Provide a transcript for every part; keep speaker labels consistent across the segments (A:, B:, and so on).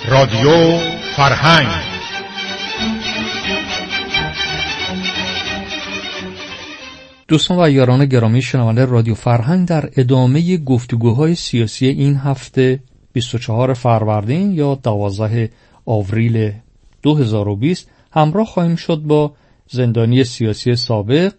A: رادیو فرهنگ.
B: دوستان و یاران گرامی شنونده رادیو فرهنگ، در ادامه گفتگوهای سیاسی این هفته 24 فروردین یا 12 آوریل 2020 همراه خواهیم شد با زندانی سیاسی سابق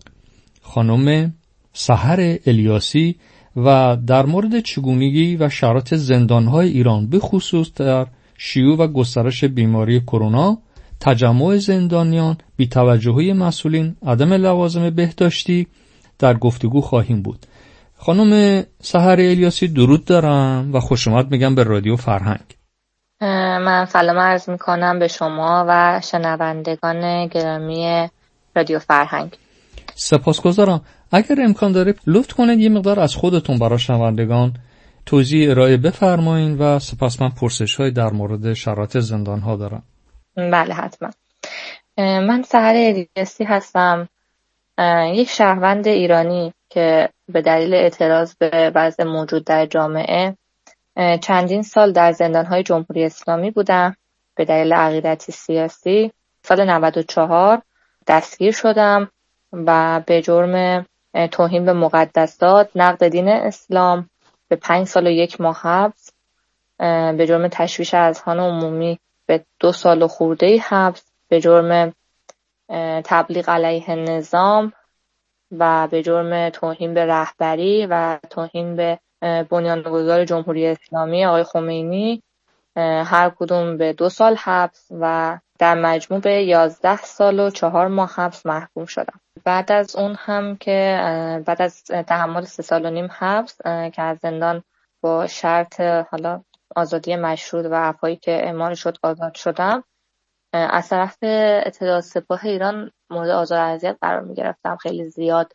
B: خانم سحر الیاسی و در مورد چگونگی و شرایط زندانهای ایران به خصوص در شیوع و گسترش بیماری کرونا، تجمع زندانیان، بی‌توجهی مسئولین، عدم لوازم بهداشتی در گفتگو خواهیم بود. خانم سحر الیاسی درود دارم و خوش آمد میگم به رادیو فرهنگ.
C: من سلام عرض میکنم به شما و شنوندگان گرامی رادیو فرهنگ.
B: سپاسگزارم. اگر امکان داره لطف کنید یه مقدار از خودتون برای شنوندگان توضیح ارائه بفرمایید و سپس من پرسش‌های در مورد شرایط زندان‌ها دارم.
C: بله حتما. من سحر الیاسی هستم، یک شهروند ایرانی که به دلیل اعتراض به وضع موجود در جامعه چندین سال در زندان‌های جمهوری اسلامی بودم. به دلیل عقیدتی سیاسی سال 94 دستگیر شدم و به جرم توهین به مقدسات، نقض دین اسلام به 5 سال و 1 ماه حبس، به جرم تشویش اذهان عمومی به 2 سال و خورده حبس، به جرم تبلیغ علیه نظام و به جرم توهین به رهبری و توهین به بنیانگذار جمهوری اسلامی آقای خمینی، هر کدوم به 2 سال حبس و در مجموع به 11 سال و 4 ماه حبس محکوم شدم. بعد از اون هم که بعد از تحمل 3 سال و نیم حبس که از زندان با شرط حالا آزادی مشروط و عفایی که اعمال شد آزاد شدم، از طرف اطلاعات سپاه ایران مورد آزار و اذیت قرار می گرفتم. خیلی زیاد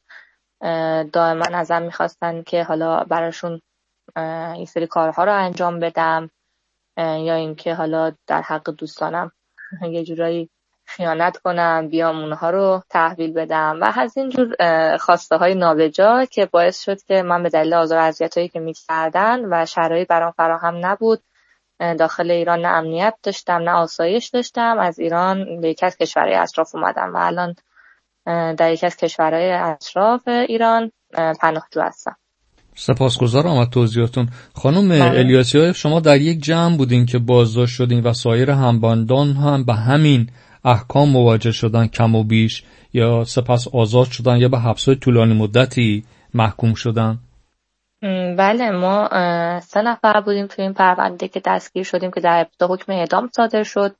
C: دائما ازم میخواستن که حالا براشون این سری کارها رو انجام بدم یا اینکه حالا در حق دوستانم یه جورایی خیانت کنم، بیام اونها رو تحویل بدم و از اینجور خواسته های نابجا که باعث شد که من به دلیل آزار و اذیتایی که می‌کردن و شرایط برام فراهم نبود، داخل ایران نه امنیت داشتم نه آسایش داشتم، از ایران به یکی از کشورهای اطراف اومدم و الان در یکی از کشورهای اطراف ایران پناهجو هستم.
B: سپاسگزارم از توضیحاتون. خانم الیاسی، شما در یک جمع بودین که بازداشت شدین و سایر همبندان هم به همین احکام مواجه شدن کم و بیش، یا سپس آزاد شدن یا به حبس‌های طولانی مدتی محکوم شدن؟
C: بله، ما 3 نفر بودیم تو این پرونده که دستگیر شدیم که در ابتدا حکم اعدام صادر شد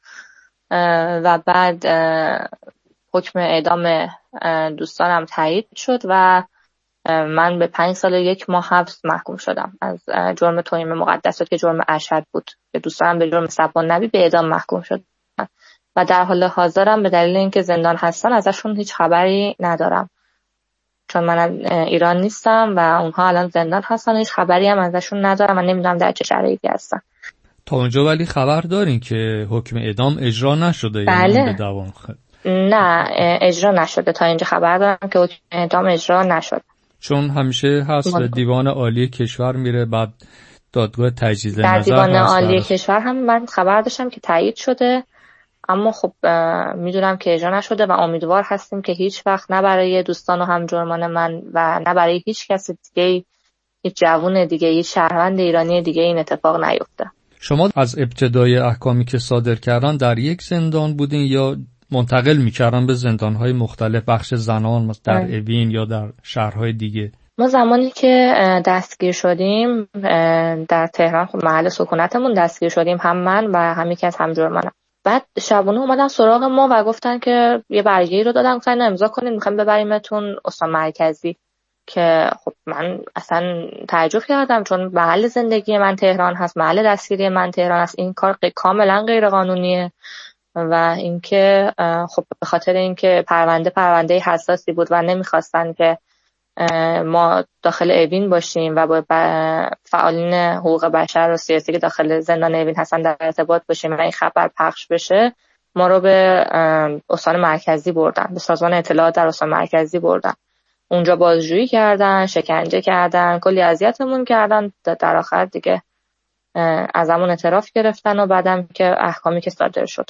C: و بعد حکم اعدام دوستانم تایید شد و من به 5 سال و 1 ماه حبس محکوم شدم از جرم توهین به مقدسات که جرم اشد بود. به دوستانم به جرم سبان نبی به اعدام محکوم شد و در حال حاضرم به دلیل اینکه زندان هستن ازشون هیچ خبری ندارم، چون من ایران نیستم و اونها الان زندان هستن، هیچ خبری هم ازشون ندارم. من نمیدونم در چه شرایطی هستن.
B: تا اونجا ولی خبر دارین که حکم اعدام اجرا نشده؟
C: بله.
B: یعنی به دوام
C: نه، اجرا نشده. تا اینجا خبر دارم که حکم اعدام اجرا نشده،
B: چون همیشه هست دیوان عالی کشور میره، بعد دادگاه تجدید نظر هست.
C: دیوان عالی کشور هم من خبر داشتم که تایید شده، اما خب میدونم که اجرا نشده و امیدوار هستیم که هیچ وقت نه برای دوستان و همجرمان من و نه برای هیچ کس دیگه، هیچ جوون دیگه، هیچ شهروند ایرانی دیگه این اتفاق نیفته.
B: شما از ابتدای احکامی که صادر کردن در یک زندان بودین یا منتقل میکردن به زندانهای مختلف، بخش زنان در اوین یا در شهرهای دیگه؟
C: ما زمانی که دستگیر شدیم در تهران، خب محل سکونتمون دستگیر شدیم، هم من و هم یکی از همجرمانم. بعد شبونه اومدن سراغ ما و گفتن که یه برگه‌ای رو دادن، گفتن امضا کنید میخوایم ببریمتون استان مرکزی، که خب من اصلا تعجب کردم چون محل زندگی من تهران هست، محل دستگیری من تهران هست، این کار کاملا غیر قانونیه و اینکه خب به خاطر اینکه پرونده حساسی بود و نمیخواستن که ما داخل اوین باشیم و با فعالین حقوق بشر و سیاسی که داخل زندان اوین هستن در ارتباط باشیم و این خبر پخش بشه، ما رو به استان مرکزی بردن، به سازمان اطلاعات در استان مرکزی بردن. اونجا بازجویی کردن، شکنجه کردن، کلی اذیتمون کردن. در آخر دیگه از همون اعتراف گرفتن و بعدم که احکامی که صادر شد.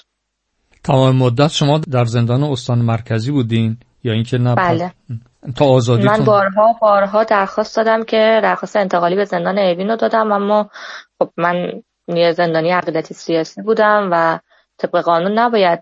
B: تمام مدت شما در زندان استان مرکزی بودین یا اینکه نه؟
C: بله.
B: تا آزادیتون؟
C: من بارها درخواست دادم که درخواست انتقالی به زندان اوین رو دادم، اما خب من یه زندانی عقیدتی سیاسی بودم و طبق قانون نباید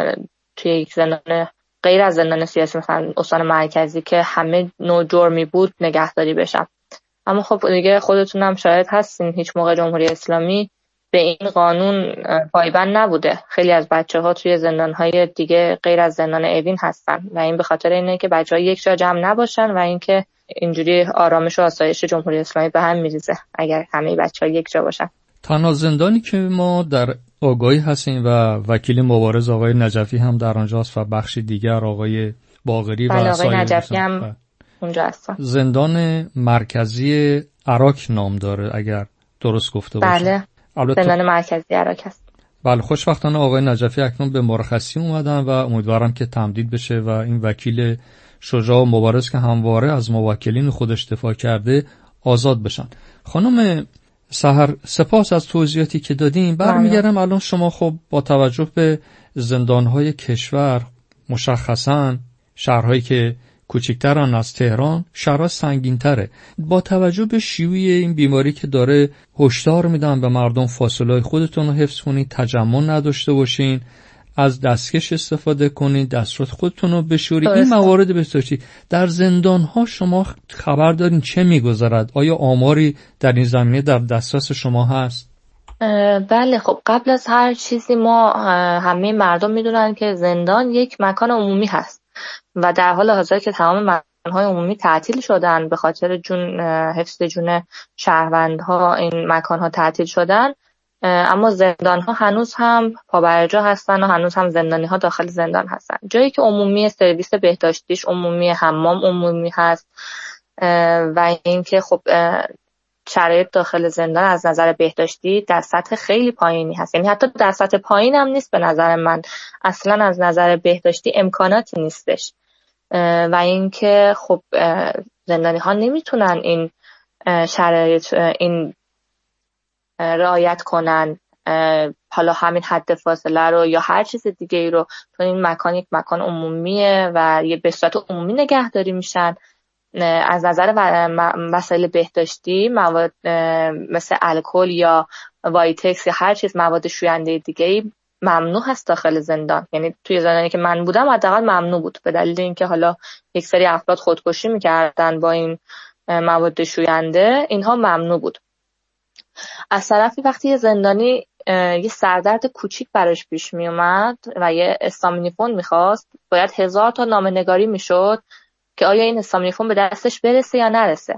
C: توی یک زندان غیر از زندان سیاسی مثلا استان مرکزی که همه نوع جرمی بود نگهداری بشم. اما خب دیگه خودتونم شاهد هستین هیچ موقع جمهوری اسلامی به این قانون پایبند نبوده. خیلی از بچه‌ها توی زندان‌های دیگه غیر از زندان اوین هستن و این به خاطر اینه که بچه‌ها یک جا جمع نباشن و اینکه اینجوری آرامش و آسایش جمهوری اسلامی به هم میریزه اگر همه بچه‌ها یک جا باشن.
B: تنها زندانی که ما در آگاهی هستیم و وکیل مبارز آقای نجفی هم در آنجاست و بخشی دیگر آقای باقری و
C: آقای نجفی هم اونجا هستن.
B: زندان مرکزی عراق نام داره اگر درست گفته باشم.
C: بله. زندان مرکزی عراق هست.
B: بله. خوشبختانه آقای نجفی اکنون به مرخصی اومدن و امیدوارم که تمدید بشه و این وکیل شجاع و مبارز که همواره از موکلین خودش دفاع کرده آزاد بشن. خانم سحر سپاس از توضیحاتی که دادین. برمیگردم الان شما خب با توجه به زندانهای کشور مشخصاً شهرهایی که کوچکترن از تهران شهرها سنگین‌تره، با توجه به شیوع این بیماری که داره هشدار میدن به مردم فاصله خودتون رو حفظ کنید، تجمع نداشته باشین، از دستکش استفاده کنید، دسترات خودتون رو بشورید. این موارد بسیاری در زندان‌ها شما خبر دارین چه میگذرد؟ آیا آماری در این زمینه در دسترس شما هست؟
C: بله. خب قبل از هر چیزی ما همه مردم میدونن که زندان یک مکان عمومی هست و در حال حاضر که تمام مکان‌های عمومی تعطیل شدن به خاطر حفظ جون شهروندها، این مکان‌ها تعطیل شدن، اما زندان‌ها هنوز هم پابرجا هستن و هنوز هم زندانی‌ها داخل زندان هستن. جایی که عمومی سرویس بهداشتیش عمومی، حمام عمومی هست و اینکه خب شرایط داخل زندان از نظر بهداشتی در سطح خیلی پایینی هست، یعنی حتی در سطح پایین هم نیست به نظر من، اصلا از نظر بهداشتی امکاناتی نیستش و اینکه خب زندانی ها نمیتونن این شرایط این رعایت کنن، حالا همین حد فاصله رو یا هر چیز دیگه ای رو، چون این مکان یک مکان عمومیه و یه به صورت عمومی نگهداری میشن. از نظر مسائل بهداشتی مواد مثل الکل یا وایتکس یا هر چیز مواد شوینده دیگه ممنوع هست داخل زندان، یعنی توی زندانی که من بودم حداقل ممنوع بود به دلیل اینکه حالا یک سری افراد خودکشی میکردن با این مواد شوینده، اینها ممنوع بود. از طرفی وقتی یه زندانی یه سردرد کوچیک براش پیش می اومد و یه استامینیفون میخواست، باید 1000 تا نامه‌نگاری میشد که آیا این استامینیفون به دستش برسه یا نرسه.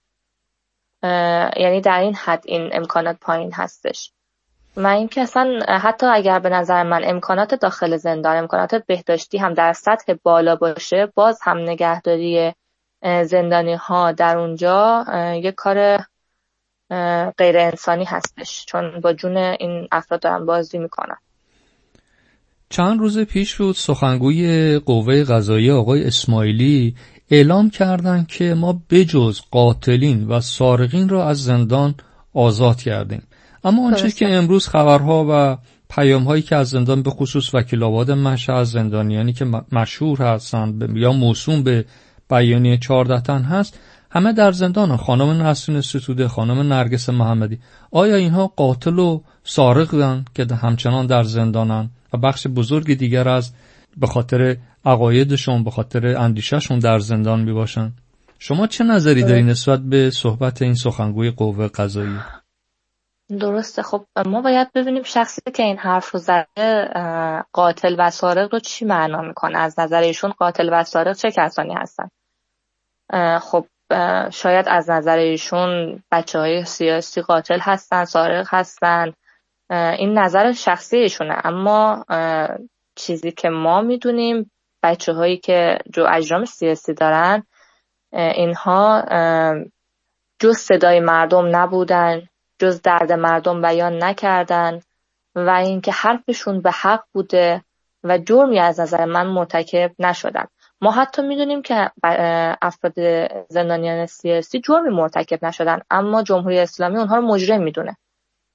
C: یعنی در این حد این امکانات پایین هستش. و اینکه اصلا حتی اگر به نظر من امکانات داخل زندان، امکانات بهداشتی هم در سطح بالا باشه، باز هم نگهداری زندانی ها در اونجا یک کار غیر انسانی هستش، چون با جون این افراد دارن بازی میکنن.
B: چند روز پیش بود سخنگوی قوه قضاییه آقای اسماعیلی اعلام کردند که ما بجز قاتلین و سارقین را از زندان آزاد کردیم. اما آنچه که امروز خبرها و پیام‌هایی که از زندان به خصوص وکیل آباد مشهد از زندانیانی که مشهور هستند یا موسوم به بیانیه 14 تن هست، همه در زندان. خانم نسرین ستوده، خانم نرگس محمدی، آیا اینها قاتل و سارقن که همچنان در زندانن و بخش بزرگ دیگر از به خاطر عقایدشون، به خاطر اندیشهشون در زندان می باشن؟ شما چه نظری داری نسبت به صحبت این سخنگوی قوه قضاییه؟
C: درسته. خب ما باید ببینیم شخصی که این حرف رو زده قاتل و سارق رو چی معنا میکنه. از نظر ایشون قاتل و سارق چه کسانی هستن؟ خب شاید از نظر ایشون بچه‌های سیاسی قاتل هستن، سارق هستن، این نظر شخصی ایشونه. اما چیزی که ما میدونیم بچه‌هایی که جو اجرام سیاسی دارن، اینها جز صدای مردم نبودن، جز درد مردم بیان نکردن و اینکه حرفشون به حق بوده و جرمی از نظر من مرتکب نشدن. ما حتی میدونیم که افراد زندانیان سیاسی جرمی مرتکب نشدن، اما جمهوری اسلامی اونها رو مجرم میدونه.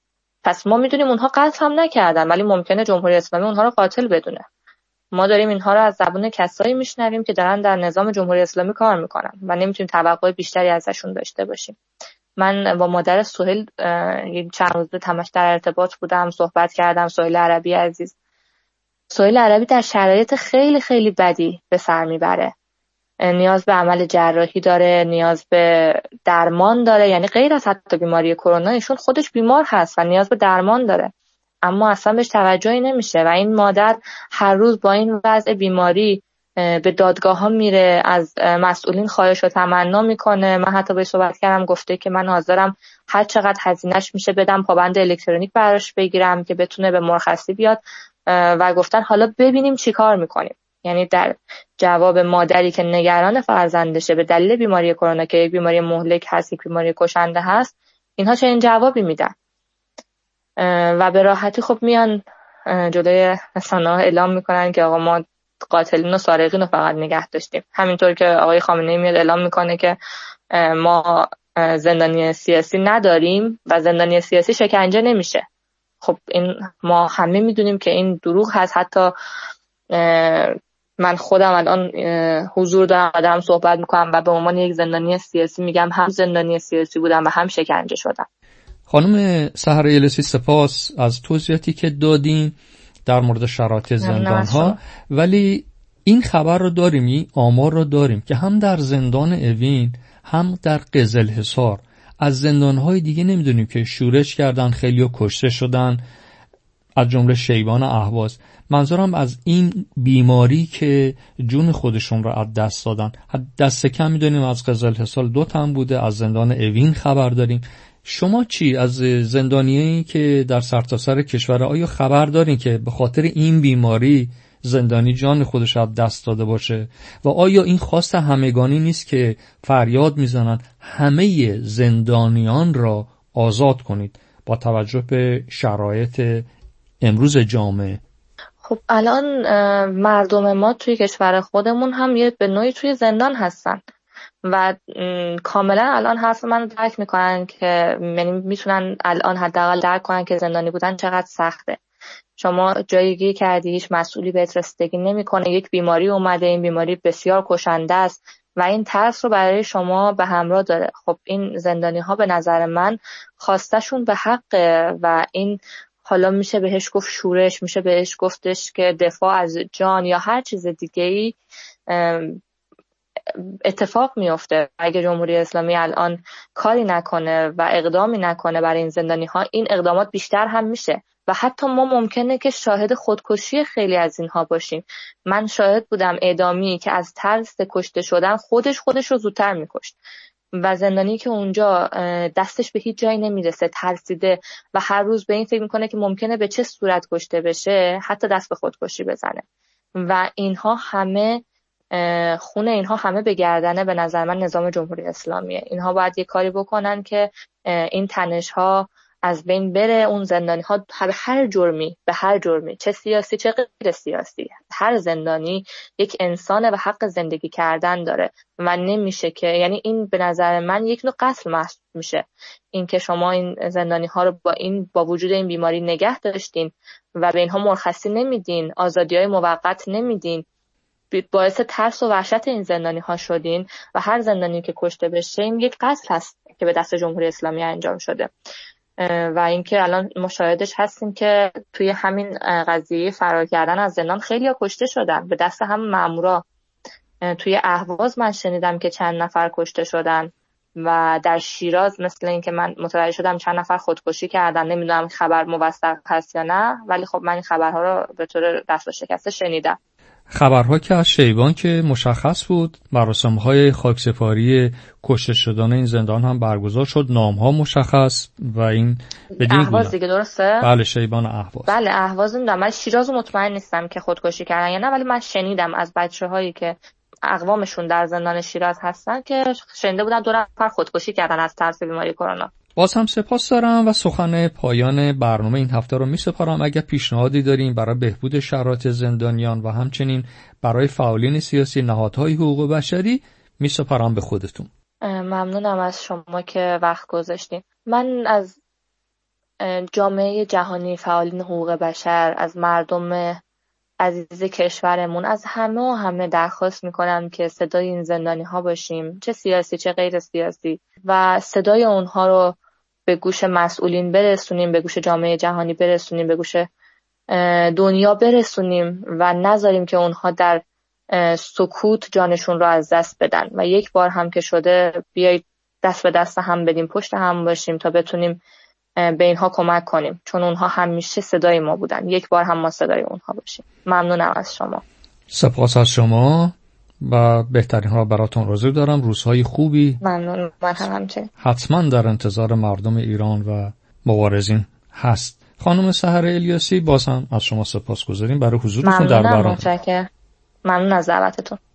C: پس ما میدونیم اونها قتل هم نکردن، ولی ممکنه جمهوری اسلامی اونها رو قاتل بدونه. ما داریم اینها رو از زبون کسایی میشنویم که دارن در نظام جمهوری اسلامی کار میکنن و نمیتونیم توقع بیشتری ازشون داشته باشیم. من با مادر سهیل چند روز تماش در ارتباط بودم، صحبت کردم. سهیل عربی عزیز، سهیل عربی در شرایط خیلی خیلی بدی به سر میبره، نیاز به عمل جراحی داره، نیاز به درمان داره، یعنی غیر از حتی بیماری کرونا ایشون خودش بیمار هست و نیاز به درمان داره، اما اصلا بهش توجهی نمیشه و این مادر هر روز با این وضع بیماری به دادگاه ها میره، از مسئولین خواهش و تمنا میکنه. من حتی باهاش صحبت کردم، گفته که من حاضرم هر چقدر هزینه‌اش میشه بدم، پابند الکترونیک براش بگیرم که بتونه به مرخصی بیاد و گفتن حالا ببینیم چی کار میکنیم. یعنی در جواب مادری که نگران فرزندشه به دلیل بیماری کرونا که یک بیماری مهلک هست، یک بیماری کشنده هست، اینها چه این جوابی میدن و به راحتی خب میان جلوی رسانه‌ها اعلام میکنن که آقا ما قاتلین و سارقین رو فقط نگه داشتیم. همینطور که آقای خامنه‌ای میاد اعلام میکنه که ما زندانی سیاسی نداریم و زندانی سیاسی شکنجه نمیشه. خب این ما همه میدونیم که این دروغ هست. حتی من خودم الان حضور دارم صحبت میکنم و به عنوان یک زندانی سیاسی میگم هم زندانی سیاسی بودم و هم شکنجه شدم.
B: خانم سحر یلسی سپاس از توضیحاتی که دادین در مورد شرایط زندان ها، ولی این خبر رو داریم، این آمار رو داریم که هم در زندان اوین هم در قزلحصار از زندانهای دیگه نمیدونیم که شورش کردن، خیلی‌ها کشته شدن، از جمله شیبان اهواز. منظورم از این بیماری که جون خودشون رو از دست دادن. دست کم میدونیم از قزلحصار 2 تن بوده، از زندان اوین خبر داریم. شما چی از زندانیایی که در سرتاسر کشور، آیا خبر دارین که به خاطر این بیماری زندانی جان خودش رو دست داده باشه و آیا این خواست همگانی نیست که فریاد میزنن همه زندانیان را آزاد کنید با توجه به شرایط امروز جامعه؟
C: خب الان مردم ما توی کشور خودمون هم یه به نوعی توی زندان هستن و کاملا الان حرف من درک میکنن که یعنی میتونن الان حداقل درک کنن که زندانی بودن چقدر سخته. شما جایی گیر کردی، هیچ مسئولی بهت رسیدگی نمیکنه، یک بیماری اومده، این بیماری بسیار کشنده است و این ترس رو برای شما به همراه داره. خب این زندانی ها به نظر من خواستشون به حقه و این حالا میشه بهش گفت شورش، میشه بهش گفتش که دفاع از جان یا هر چیز دیگه‌ای اتفاق میفته. اگه جمهوری اسلامی الان کاری نکنه و اقدامی نکنه برای این زندانی ها، این اقدامات بیشتر هم میشه و حتی ما ممکنه که شاهد خودکشی خیلی از اینها باشیم. من شاهد بودم اعدامی که از ترس کشته شدن خودش رو زودتر میکشت و زندانی که اونجا دستش به هیچ جایی نمیرسه، ترسیده و هر روز به این فکر میکنه که ممکنه به چه صورت کشته بشه، حتی دست به خودکشی بزنه و اینها همه خون اینها همه به گردنه به نظر من نظام جمهوری اسلامیه. اینها باید یه کاری بکنن که این تنش ها از بین بره. اون زندانی ها به هر جرمی چه سیاسی چه غیر سیاسی، هر زندانی یک انسانه و حق زندگی کردن داره و نمیشه که، یعنی این به نظر من یک نوع قتل محسوب میشه. این که شما این زندانی ها رو با وجود این بیماری نگه داشتین و به اینها مرخصی نمیدین، آزادی‌های موقت نمیدین، باعث ترس و وحشت این زندانی ها شدین و هر زندانی که کشته بشه این یک قتل هست که به دست جمهوری اسلامی انجام شده. و اینکه الان مشاهدش هستیم که توی همین قضیه فرار کردن از زندان خیلی‌ها کشته شدن به دست هم مامورا. توی اهواز من شنیدم که چند نفر کشته شدن و در شیراز مثل این که من متوجه شدم چند نفر خودکشی کردن. نمیدونم خبر موثق هست یا نه، ولی خب من این خبرها رو به طور دست و شکسته شنیدم.
B: خبرها که از شیبان که مشخص بود، مراسم‌های خاکسپاری کشته شدن این زندان هم برگزار شد، نام‌ها مشخص و این بدین
C: اهواز دیگه درسته؟
B: بله شیبان اهواز.
C: بله اهواز میدونم. من شیراز مطمئن نیستم که خودکشی کردن یا نه، ولی من شنیدم از بچه‌هایی که اقوامشون در زندان شیراز هستن که شنیده بودن 2 نفر خودکشی کردن از ترس بیماری کرونا.
B: باز هم سپاس دارم و سخن پایان برنامه این هفته رو میسپارم. اگر پیشنهادی دارین برای بهبود شرایط زندانیان و همچنین برای فعالین سیاسی، نهادهای حقوق بشری، میسپارم به خودتون.
C: ممنونم از شما که وقت گذاشتین. من از جامعه جهانی، فعالین حقوق بشر، از مردم عزیز کشورمون، از همه درخواست میکنم که صدای این زندانی ها باشیم، چه سیاسی چه غیر سیاسی، و صدای اونها رو به گوش مسئولین برسونیم، به گوش جامعه جهانی برسونیم، به گوش دنیا برسونیم و نذاریم که اونها در سکوت جانشون رو از دست بدن. و یک بار هم که شده بیایید دست به دست هم بدیم، پشت هم باشیم تا بتونیم به اینها کمک کنیم، چون اونها همیشه صدای ما بودن. یک بار هم ما صدای اونها باشیم. ممنونم از شما.
B: سپاس از شما و بهترین ها براتون آرزو دارم. روزهای خوبی.
C: ممنون. من هم همچنین.
B: حتما در انتظار مردم ایران و مبارزین هست. خانم سحر الیاسی، باز هم از شما سپاسگزاریم برای حضورتون در برنامه.
C: ممنون از دعوتتون.